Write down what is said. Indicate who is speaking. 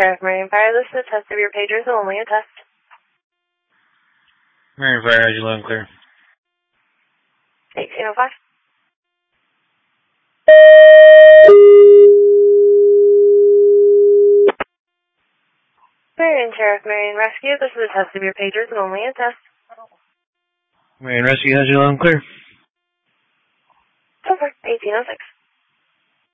Speaker 1: Sheriff Marion Fire, this is a test of your pagers, only a test.
Speaker 2: Marion Fire, how's you loud and clear?
Speaker 1: 1805. Marion Sheriff Marion Rescue, this is a test of your pagers, and only a test.
Speaker 2: Marion Rescue, how's you loud and clear?
Speaker 1: So far, 1806.